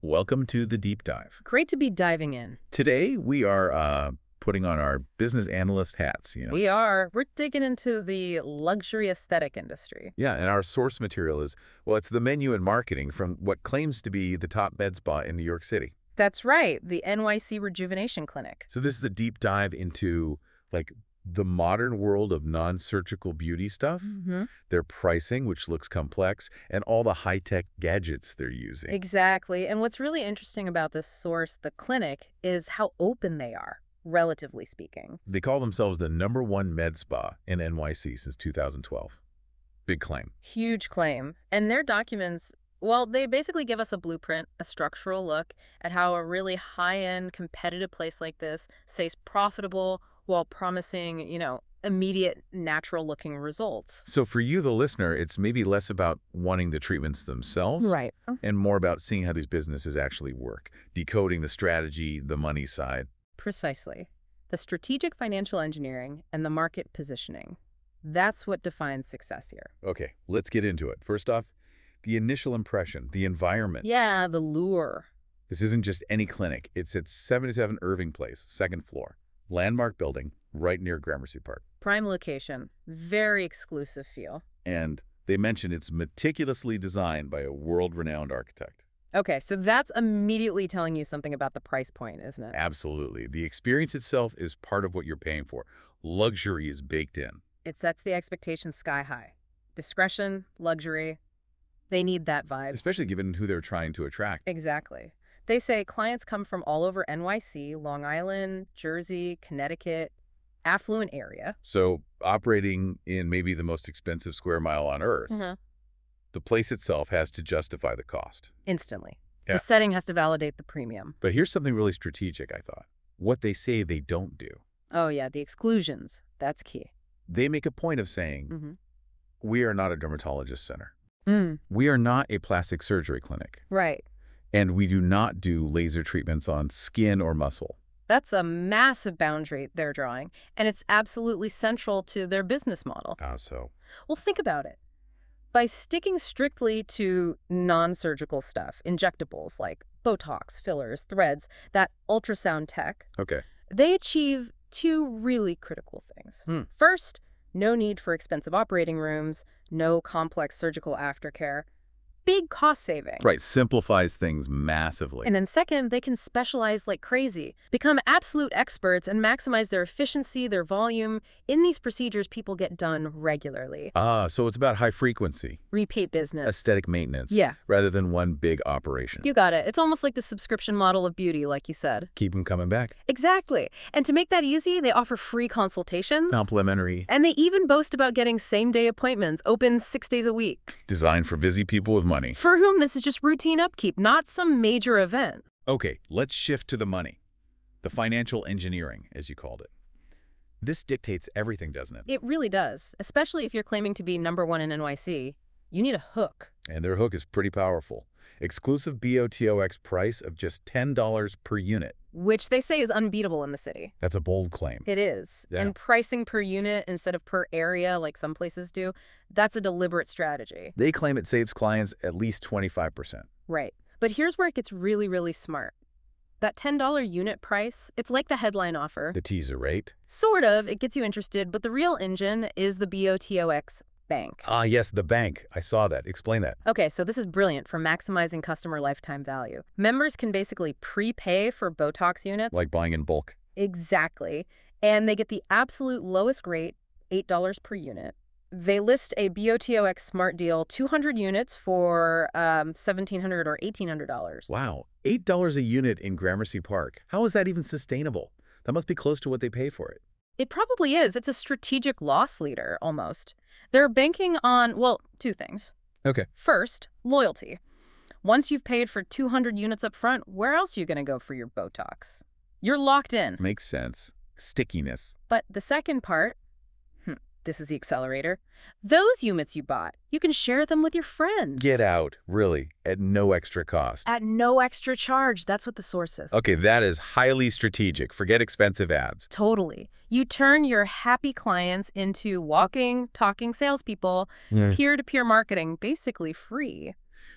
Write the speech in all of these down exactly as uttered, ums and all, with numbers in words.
Welcome to the Deep Dive. Great to be diving in. Today, we are uh, putting on our business analyst hats, you know. We are. We're digging into the luxury aesthetic industry. Yeah, and our source material is, well, it's the menu and marketing from what claims to be the top med spa in New York City. That's right, the N Y C Rejuvenation Clinic. So this is a deep dive into, like, the modern world of non-surgical beauty stuff, Mm-hmm. their pricing, which looks complex, and all the high-tech gadgets they're using. Exactly. And what's really interesting about this source, the clinic, is how open they are, relatively speaking. They call themselves the number one med spa in N Y C since two thousand twelve. Big claim. Huge claim. And their documents, well, they basically give us a blueprint, a structural look at how a really high-end competitive place like this stays profitable while promising, you know, immediate natural-looking results. So for you, the listener, it's maybe less about wanting the treatments themselves Right. and more about seeing how these businesses actually work, decoding the strategy, the money side. Precisely. The strategic financial engineering and the market positioning. That's what defines success here. Okay, let's get into it. First off, the initial impression, the environment. Yeah, the lure. This isn't just any clinic. It's at seventy-seven Irving Place, second floor. Landmark building right near Gramercy Park. Prime location. Very exclusive feel. And they mention it's meticulously designed by a world-renowned architect. Okay, so that's immediately telling you something about the price point, isn't it? Absolutely. The experience itself is part of what you're paying for. Luxury is baked in. It sets the expectations sky high. Discretion, luxury, they need that vibe. Especially given who they're trying to attract. Exactly. They say clients come from all over N Y C, Long Island, Jersey, Connecticut, affluent area. So operating in maybe the most expensive square mile on Earth, Mhm. the place itself has to justify the cost. Instantly. Yeah. The setting has to validate the premium. But here's something really strategic, I thought. What they say they don't do. Oh, yeah, the exclusions. That's key. They make a point of saying, Mm-hmm. we are not a dermatologist center. Mm, We are not a plastic surgery clinic. right. And we do not do laser treatments on skin or muscle. That's a massive boundary they're drawing, and it's absolutely central to their business model. Ah, so. Well, think about it. By sticking strictly to non-surgical stuff, injectables like Botox, fillers, threads, that ultrasound tech, Okay. they achieve two really critical things. Hmm. First, no need for expensive operating rooms, no complex surgical aftercare. Big cost saving. Right, simplifies things massively. And then second, they can specialize like crazy, become absolute experts, and maximize their efficiency, their volume. In these procedures, people get done regularly. Ah, so it's about high frequency, Repeat business. aesthetic maintenance, Yeah. rather than one big operation. You got it. It's almost like the subscription model of beauty, like you said. Keep them coming back. Exactly. And to make that easy, they offer free consultations. Complimentary, And they even boast about getting same-day appointments, open six days a week. designed for busy people with money. For whom this is just routine upkeep, not some major event. Okay, let's shift to the money. The financial engineering, as you called it. This dictates everything, doesn't it? It really does, especially if you're claiming to be number one in N Y C. You need a hook. And their hook is pretty powerful. Exclusive B O T O X price of just ten dollars per unit. Which they say is unbeatable in the city. That's a bold claim. It is. Yeah. And pricing per unit instead of per area like some places do, that's a deliberate strategy. They claim it saves clients at least twenty-five percent. Right. But here's where it gets really, really smart. That ten dollar unit price, it's like the headline offer. The teaser rate? Sort of. It gets you interested, but the real engine is the B O T O X bank. Ah, yes, the bank. I saw that. Explain that. Okay, so this is brilliant for maximizing customer lifetime value. Members can basically prepay for Botox units. Like buying in bulk. Exactly. And they get the absolute lowest rate, eight dollars per unit. They list a B O T O X Smart Deal, two hundred units for um, seventeen hundred dollars or eighteen hundred dollars. Wow, eight dollars a unit in Gramercy Park. How is that even sustainable? That must be close to what they pay for it. It probably is. It's a strategic loss leader, almost. They're banking on, well, two things. Okay. First, loyalty. Once you've paid for two hundred units up front, where else are you going to go for your Botox? You're locked in. Makes sense. Stickiness. But the second part, hmm, this is the accelerator. Those units you bought, you can share them with your friends. Get out, really, at no extra cost. At no extra charge. That's what the source is. Okay, that is highly strategic. Forget expensive ads. Totally. You turn your happy clients into walking, talking salespeople, Yeah. peer-to-peer marketing, basically free.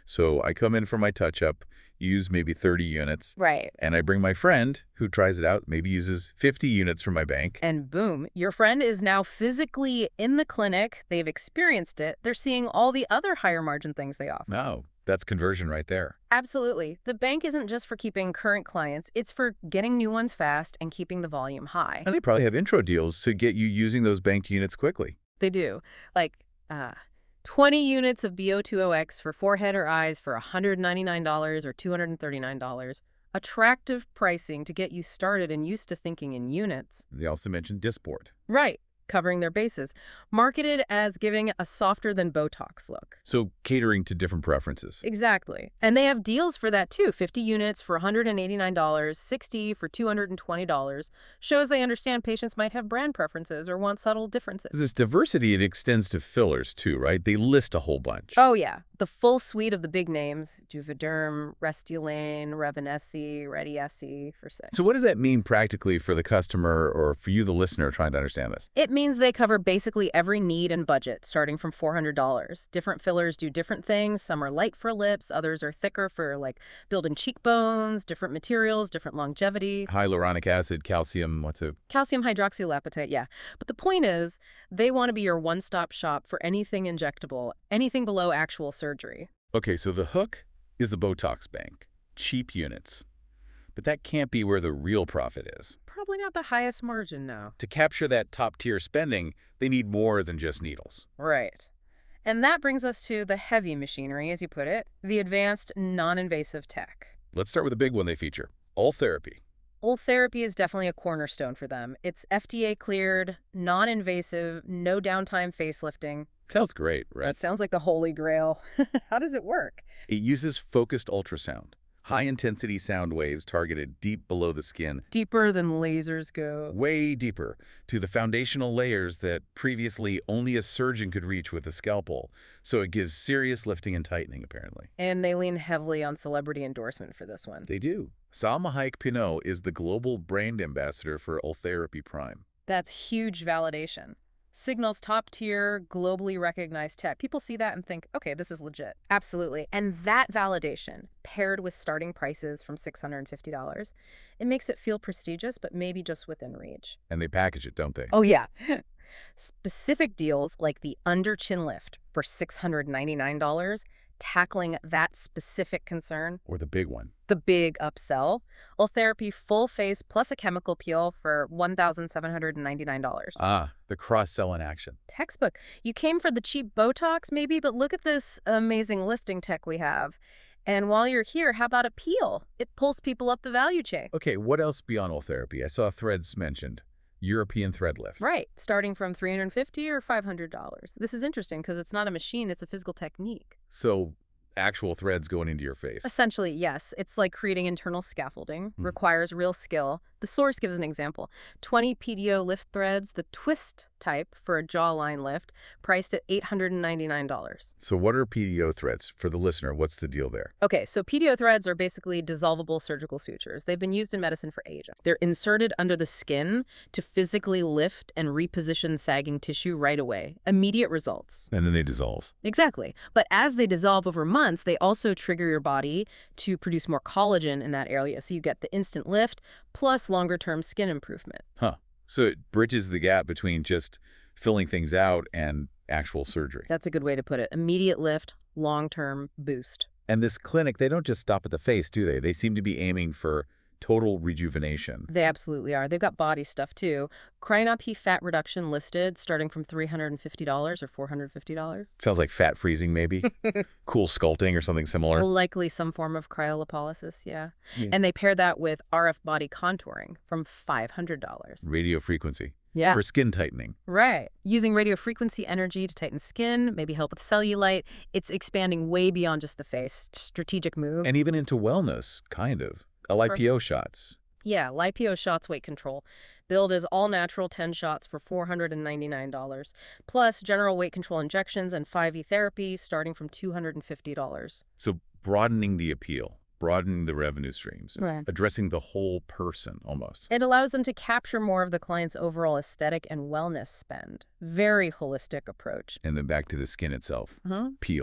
So I come in for my touch-up, use maybe thirty units, Right. and I bring my friend who tries it out, maybe uses fifty units from my bank. And boom, your friend is now physically in the clinic. They've experienced it. They're seeing all the other higher margin things they offer. Oh, that's conversion right there. Absolutely. The bank isn't just for keeping current clients. It's for getting new ones fast and keeping the volume high. And they probably have intro deals to get you using those banked units quickly. They do. Like, uh, twenty units of B O two O X for forehead or eyes for one hundred ninety-nine dollars or two hundred thirty-nine dollars. Attractive pricing to get you started and used to thinking in units. They also mentioned Dysport. Right. Covering their bases. Marketed as giving a softer than Botox look. So catering to different preferences. Exactly. And they have deals for that too. fifty units for one hundred eighty-nine dollars, sixty for two hundred twenty dollars. Shows they understand patients might have brand preferences or want subtle differences. This diversity, it extends to fillers too, right? They list a whole bunch. Oh, yeah. The full suite of the big names, Juvederm, Restylane, Revanesci, Rediesci, for six. So what does that mean practically for the customer or for you, the listener, trying to understand this? It means they cover basically every need and budget, starting from four hundred dollars. Different fillers do different things. Some are light for lips, others are thicker for, like, building cheekbones, different materials, different longevity. Hyaluronic acid, calcium, what's it? Calcium hydroxylapatite, yeah. But the point is, they want to be your one-stop shop for anything injectable, anything below actual surgery. Okay, so the hook is the Botox bank. Cheap units. But that can't be where the real profit is. Probably not the highest margin, no. To capture that top-tier spending, they need more than just needles. Right. And that brings us to the heavy machinery, as you put it, the advanced, non-invasive tech. Let's start with the big one they feature, Ultherapy. Ultherapy is definitely a cornerstone for them. It's F D A-cleared, non-invasive, no downtime facelifting. Sounds great, right? That sounds like the holy grail. How does it work? It uses focused ultrasound, high-intensity sound waves targeted deep below the skin, Deeper than lasers go. way deeper, to the foundational layers that previously only a surgeon could reach with a scalpel. So it gives serious lifting and tightening, apparently. And they lean heavily on celebrity endorsement for this one. They do. Salma Hayek Pinault is the global brand ambassador for Ultherapy Prime. That's huge validation. Signals top-tier, globally recognized tech. People see that and think, okay, this is legit. Absolutely. And that validation, paired with starting prices from six hundred fifty dollars, it makes it feel prestigious, but maybe just within reach. And they package it, don't they? Oh, yeah. Specific deals like the under chin lift for six hundred ninety-nine dollars, tackling that specific concern. Or the big one. The big upsell, Ultherapy full face plus a chemical peel for one thousand seven hundred ninety-nine dollars. Ah, the cross-sell in action. Textbook. You came for the cheap Botox maybe, but look at this amazing lifting tech we have. And while you're here, how about a peel? It pulls people up the value chain. Okay, what else beyond Ultherapy? I saw threads mentioned. European thread lift. Right, starting from three hundred fifty dollars or five hundred dollars. This is interesting because it's not a machine, it's a physical technique. So actual threads going into your face. Essentially, yes. It's like creating internal scaffolding, Hmm. requires real skill. The source gives an example. twenty P D O lift threads, the twist type for a jawline lift, priced at eight hundred ninety-nine dollars. So what are P D O threads? For the listener, what's the deal there? Okay, so P D O threads are basically dissolvable surgical sutures. They've been used in medicine for ages. They're inserted under the skin to physically lift and reposition sagging tissue right away. Immediate results. And then they dissolve. Exactly. But as they dissolve over months, they also trigger your body to produce more collagen in that area. So you get the instant lift plus longer-term skin improvement. Huh. So it bridges the gap between just filling things out and actual surgery. That's a good way to put it. Immediate lift, long-term boost. And this clinic, they don't just stop at the face, do they? They seem to be aiming for total rejuvenation. They absolutely are. They've got body stuff, too. Cryonopi fat reduction listed starting from three hundred fifty dollars or four hundred fifty dollars. Sounds like fat freezing, maybe. Cool sculpting or something similar. Likely some form of cryolipolysis, yeah. Yeah. And they pair that with R F body contouring from five hundred dollars. Radio frequency. Yeah. For skin tightening. Right. Using radio frequency energy to tighten skin, maybe help with cellulite. It's expanding way beyond just the face. Strategic move. And even into wellness, kind of. L I P O shots. Yeah, Lipio shots weight control. Billed as all natural ten shots for four hundred ninety-nine dollars. Plus general weight control injections and five E therapy starting from two hundred fifty dollars. So broadening the appeal, broadening the revenue streams, Right. addressing the whole person almost. It allows them to capture more of the client's overall aesthetic and wellness spend. Very holistic approach. And then back to the skin itself. Uh-huh. Peels.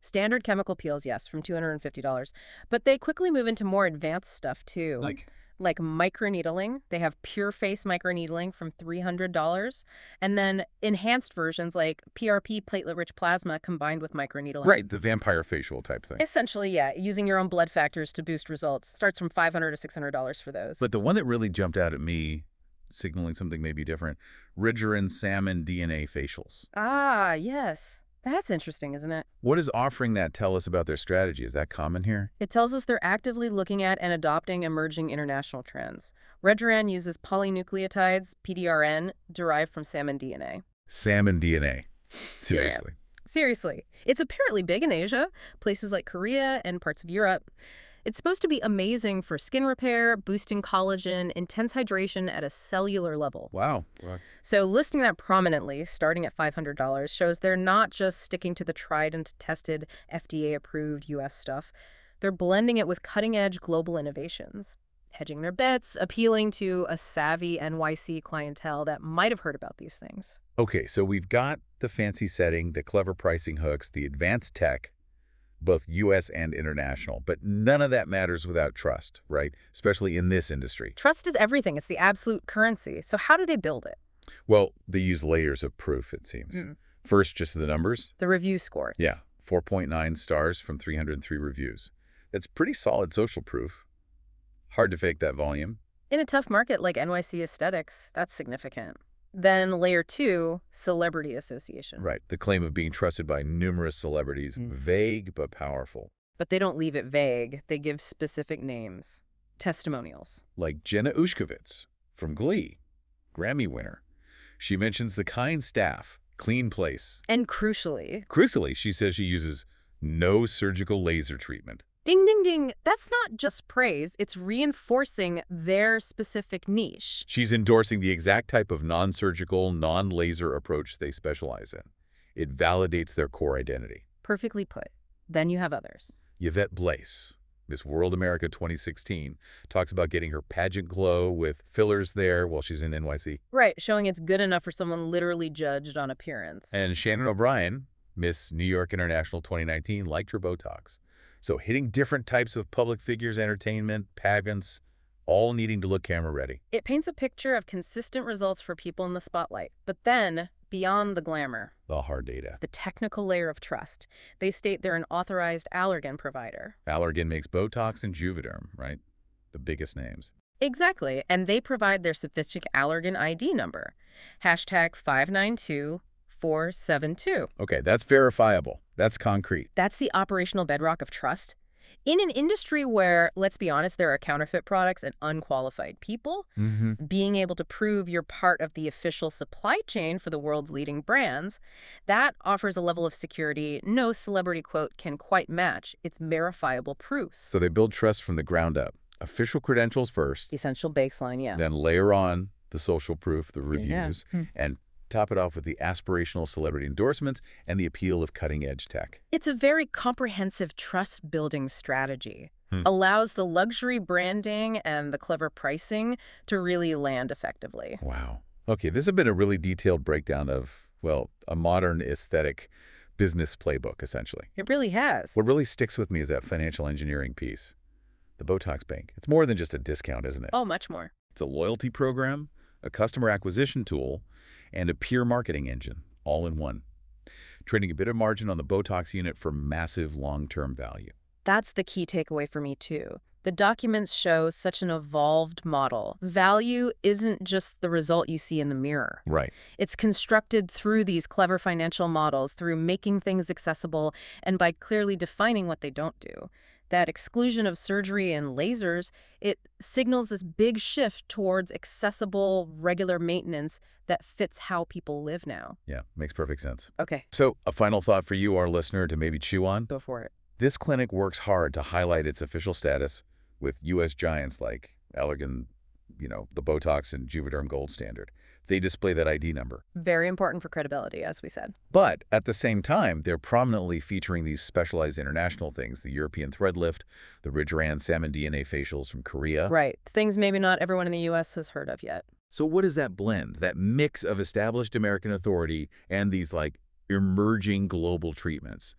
Standard chemical peels, yes, from two hundred fifty dollars. But they quickly move into more advanced stuff, too. Like, Like microneedling. They have pure face microneedling from three hundred dollars. And then enhanced versions like P R P, platelet-rich plasma, combined with microneedling. right, the vampire facial type thing. Essentially, yeah, using your own blood factors to boost results. Starts from five hundred dollars to six hundred dollars for those. But the one that really jumped out at me, signaling something maybe different, Ridgeron Salmon D N A facials. Ah, yes. That's interesting, isn't it? What does offering that tell us about their strategy? Is that common here? It tells us they're actively looking at and adopting emerging international trends. Regeran uses polynucleotides, P D R N, derived from salmon D N A. Salmon D N A. Seriously. Seriously. It's apparently big in Asia, places like Korea and parts of Europe. It's supposed to be amazing for skin repair, boosting collagen, intense hydration at a cellular level. Wow. So listing that prominently, starting at five hundred dollars, shows they're not just sticking to the tried and tested F D A-approved U S stuff. They're blending it with cutting-edge global innovations, hedging their bets, appealing to a savvy N Y C clientele that might have heard about these things. Okay, so we've got the fancy setting, the clever pricing hooks, the advanced tech, both U S and international. But none of that matters without trust, right? Especially in this industry. Trust is everything. It's the absolute currency. So how do they build it? Well, they use layers of proof, it seems. Mm. First, just the numbers. The review scores. Yeah, four point nine stars from three hundred three reviews. That's pretty solid social proof. Hard to fake that volume. In a tough market like N Y C Aesthetics, that's significant. Then layer two, celebrity association. Right, the claim of being trusted by numerous celebrities, Mm. vague but powerful. But they don't leave it vague. They give specific names. Testimonials. Like Jenna Ushkovitz from Glee, Grammy winner. She mentions the kind staff, clean place. And crucially, Crucially, she says she uses no surgical laser treatment. ding, ding, ding, that's not just praise. It's reinforcing their specific niche. She's endorsing the exact type of non-surgical, non-laser approach they specialize in. It validates their core identity. Perfectly put. Then you have others. Yvette Blaise, Miss World America twenty sixteen, talks about getting her pageant glow with fillers there while she's in N Y C. Right, showing it's good enough for someone literally judged on appearance. And Shannon O'Brien, Miss New York International twenty nineteen, liked her Botox. So hitting different types of public figures, entertainment, pageants, all needing to look camera ready. It paints a picture of consistent results for people in the spotlight. But then, beyond the glamour, The hard data. the technical layer of trust, they state they're an authorized Allergan provider. Allergan makes Botox and Juvederm, right? The biggest names. Exactly, and they provide their sophisticated Allergan I D number. Hashtag five nine two four seven two. Okay, that's verifiable. That's concrete. That's the operational bedrock of trust. In an industry where, let's be honest, there are counterfeit products and unqualified people, Mm-hmm. being able to prove you're part of the official supply chain for the world's leading brands, that offers a level of security no celebrity quote can quite match. It's verifiable proofs. So they build trust from the ground up. Official credentials first, Essential baseline, yeah. then layer on the social proof, the reviews, Hmm. and top it off with the aspirational celebrity endorsements and the appeal of cutting-edge tech. It's a very comprehensive trust-building strategy. Hmm. Allows the luxury branding and the clever pricing to really land effectively. Wow. Okay, this has been a really detailed breakdown of, well, a modern aesthetic business playbook, essentially. It really has. What really sticks with me is that financial engineering piece. The Botox Bank. It's more than just a discount, isn't it? Oh, much more. It's a loyalty program, a customer acquisition tool, and a peer marketing engine, all in one. Trading a bit of margin on the Botox unit for massive long-term value. That's the key takeaway for me, too. The documents show such an evolved model. Value isn't just the result you see in the mirror. Right. It's constructed through these clever financial models, through making things accessible, and by clearly defining what they don't do. That exclusion of surgery and lasers, it signals this big shift towards accessible, regular maintenance that fits how people live now. Yeah, makes perfect sense. Okay, So, a final thought for you, our listener, to maybe chew on. go for it. This clinic works hard to highlight its official status with U S giants like Allergan, you know, the Botox and Juvederm Gold Standard. They display that I D number. Very important for credibility, as we said. But at the same time, they're prominently featuring these specialized international things, the European thread lift, the Ridgeran salmon D N A facials from Korea. Right. Things maybe not everyone in the U S has heard of yet. So what is that blend, that mix of established American authority and these like emerging global treatments?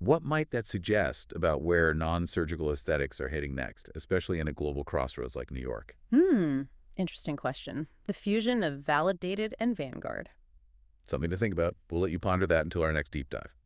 What might that suggest about where non-surgical aesthetics are heading next, especially in a global crossroads like New York? Hmm, interesting question. The fusion of validated and vanguard. Something to think about. We'll let you ponder that until our next deep dive.